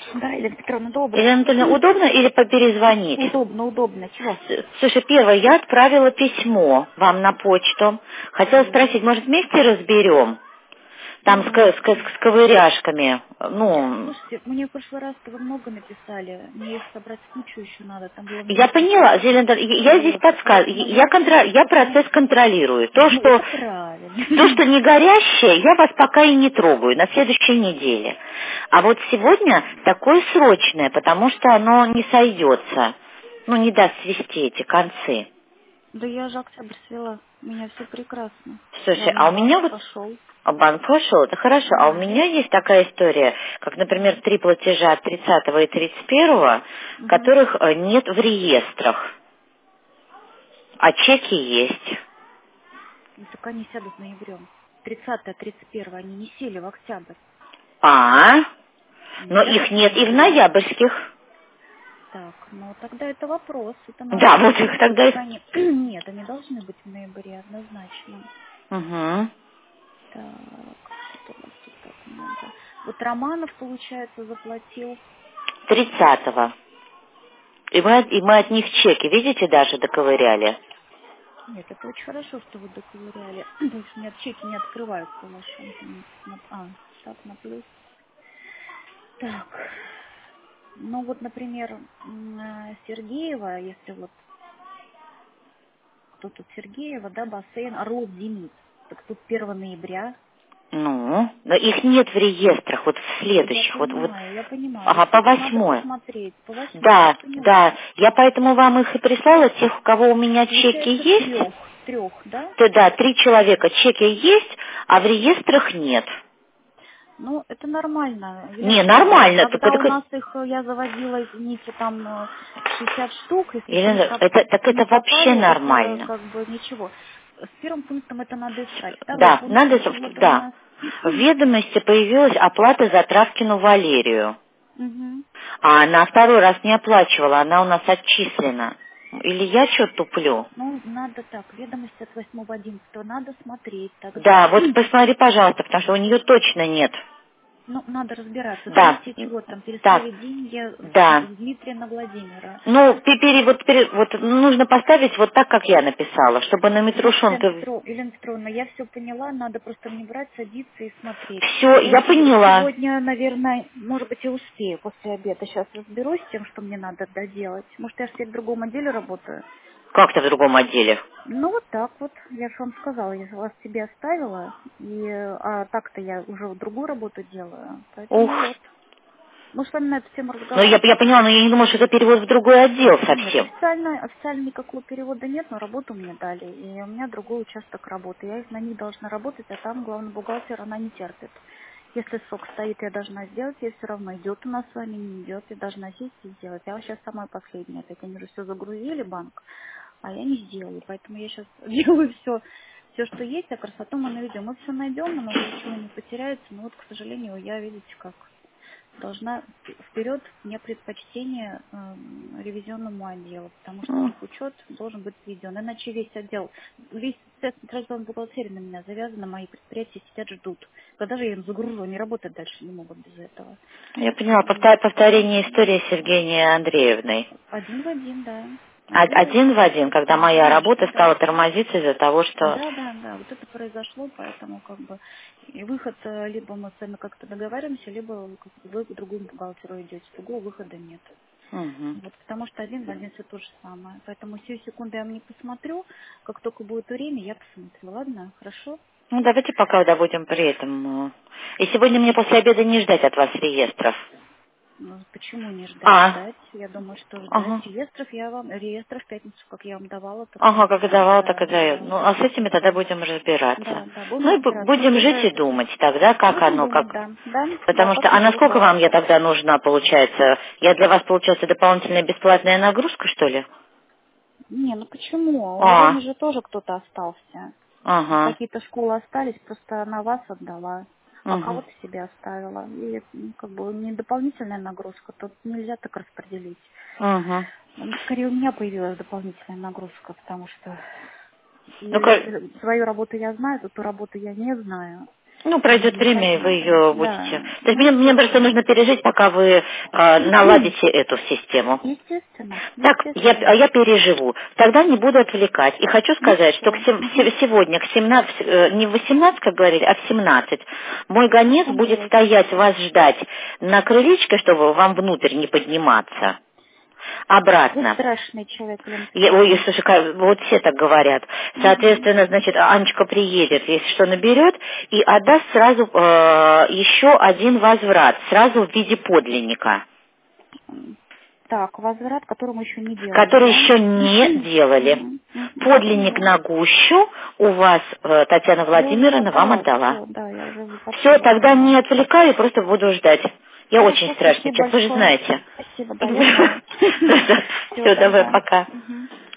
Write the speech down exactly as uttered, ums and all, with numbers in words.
Да, Елена Петровна, доброе. Елена Анатольевна, удобно или перезвонить? Удобно, удобно. Чего? С- Слушай, первое, я отправила письмо вам на почту. Хотела Мгм. спросить, может, вместе разберем? Там с, ко- Мгм. с ко- с ковыряшками. Ну, Слушайте, мне в прошлый раз вы много написали. Мне их собрать в кучу еще надо. Там было я много. поняла, Елена Анатольевна, я я здесь Вот. подсказываю. Ну, Я, контра- я ну, процесс контролирую. То, ну, что это правильно. То, что не горящее, я вас пока и не трогаю, на следующей неделе. А вот сегодня такое срочное, потому что оно не сойдется. Ну, не даст свести эти концы. Да я же октябрь свела. У меня все прекрасно. Слушай, Главное, а у меня банк вот... пошел. А банк пошел, это хорошо. А у Да. меня есть такая история, как, например, три платежа тридцатого и тридцать первого, Угу. которых э, нет в реестрах, а чеки есть. Ну, так они сядут ноябрем. тридцатое, тридцать первое они не сели в октябрь. А, Они но сядут их в нет и в ноябре. ноябрьских. Так, ну тогда это вопрос. Это надо Да, вот их посмотреть, тогда... как и- они... Нет, они должны быть в ноябре однозначно. Угу. Так, что у нас тут так много? Вот Романов, получается, заплатил. Тридцатого. И мы, от- и мы от них чеки, видите, даже доковыряли. Нет, это очень хорошо, что вы доковыряли. Потому что у меня чеки не открываются ваши. М, на- А, так, на плюс. Так. Ну вот, например, м, э, Сергеева, если вот кто тут Сергеева, да, бассейн, Орлов Зенит. Так тут первого ноября. Ну, но их нет в реестрах, вот в Я следующих, вот, вот, понимаю, я понимаю. Но ага, по все-таки надо восьмой. посмотреть. По восьмой, я Да, поняла. да, я поэтому вам их и прислала, тех, у кого у меня чеки Получается, есть, трех. Трех, да? то да, три человека чеки есть, а в реестрах нет. Ну, это нормально, Елена Не, Петровна. нормально, только, Когда у только нас их, э, я заводила, извините, там э, шестьдесят штук, если их не, Елена, поп- это, так не это вообще попали, это нормально. как бы ничего. С первым пунктом это надо искать. Второй Да, пункт, надо, значит, чтоб- вот у да. нас... В ведомости появилась оплата за Травкину Валерию. Мгм. А она второй раз не оплачивала, она у нас отчислена. Или я что туплю? Ну, надо так, ведомости от восьмого одиннадцатого надо смотреть тогда. Да, вот посмотри, пожалуйста, потому что у нее точно нет. Ну, надо разбираться. Да, Смотрите, чего там, да, переставить деньги с да. с Дмитрия на Владимира. Ну, пе- пере- вот, пере- вот нужно поставить вот так, как я написала, чтобы на Вот, Елена, Митрушонка... Петров, Елена Петровна, я все поняла, надо просто мне брать, садиться и смотреть. Все, Я я сего- поняла. сегодня, наверное, может быть, и успею после обеда. Сейчас разберусь с тем, что мне надо доделать. Может, я же теперь в другом отделе работаю? Как-то в другом отделе. Ну, вот так вот. Я же вам сказала, я же вас себе оставила, и, а так-то я уже другую работу делаю. Поэтому Ух. вот. Мы с вами на эту тему Ну, я, я разговаривали. поняла, но я не думала, что это перевод в другой отдел Нет, совсем. официально, официально никакого перевода нет, но работу мне дали. И у меня другой участок работы. Я их на них должна работать, а там главный бухгалтер, она не терпит. Если срок стоит, я должна сделать, ей все равно идет у нас с вами, не идет, я должна сесть и сделать. Я сейчас самая последняя. Так они уже все загрузили, банк, а я не сделаю. Поэтому я сейчас делаю все, все, что есть, а красоту мы наведем. Мы все найдем, у нас ничего не потеряется, но вот, к сожалению, я, видите, как должна вперед мне предпочтение э, ревизионному отделу, потому что М. техучет должен быть введен. Иначе весь отдел, весь центральный бухгалтерия на меня завязана, мои предприятия сидят, ждут. Когда же я им загружу, они работать дальше не могут без этого. Я поняла, Вот. повтор- повторение истории с Евгенией Андреевной. Один в один, да. А- Один в Один в один. один, когда моя Да, работа да. стала тормозиться из-за того, что... Да, да, да, вот это произошло, поэтому как бы и выход, э, либо мы с вами как-то договариваемся, либо как бы вы к другому бухгалтеру идете, другого выхода нет. Мгм. Вот, потому что один в один все то же самое. Поэтому сию секунду я вам не посмотрю. Как только будет время, я посмотрю. Ладно? Хорошо? Ну, давайте пока да, будем при этом. э. И сегодня мне после обеда не ждать от вас реестров. Ну, почему не ждать? А, Ждать. Я думаю, что ждать. ага. Реестров я вам, реестров в пятницу, как я вам давала, так Ага, и как и да, давал, так да, и дает. да, Ну, а с этими тогда да. будем разбираться. Да, да, будем Ну, и бу- разбираться. Но будем вот жить и это думать тогда, как будем оно, думать, как... да. Да, да, Потому что, а посмотрим, насколько да. вам я тогда нужна, получается? Я для вас, получается, дополнительная бесплатная нагрузка, что ли? Не, ну почему? За вами А, же тоже кто-то остался. ага, Какие-то школы остались, просто она вас отдала, а угу, кого-то себе оставила. И ну, как бы не дополнительная нагрузка, тут нельзя так распределить. угу. Ну, скорее у меня появилась дополнительная нагрузка, потому что Ну, как... если свою работу я знаю, то ту работу я не знаю. Ну, пройдет не время, и вы ее будете... Да. То есть мне, мне просто нужно пережить, пока вы э, наладите эту систему. Естественно, Так, я, а естественно. я переживу. Тогда не буду отвлекать. И хочу сказать, что к Ничего. сем- се- сегодня, к семнадцати, э, не в восемнадцать, как говорили, а в семнадцать, мой гонец Он будет будет. стоять вас ждать на крылечке, чтобы вам внутрь не подниматься. Вы Обратно. страшный человек, Лен Я- ой, Сергеевна. слушай, как- вот все так говорят. Мгм. Соответственно, значит, Анечка приедет, если что, наберет, и отдаст сразу э, еще один возврат, сразу в виде подлинника, Так, возврат, который мы еще не делали, который да? еще не делали. Мгм, мгм, Подлинник поняла. на гущу у вас э, Татьяна Я уже Владимировна вам отдала, отдала. все, да, я уже Все, тогда подтверждена. не отвлекаю, просто буду ждать. Я очень Хорошо, страшный спасибо человек, вы же большое. знаете. Спасибо, да, я знаю. Все Все, давай, тогда. пока. Мгм.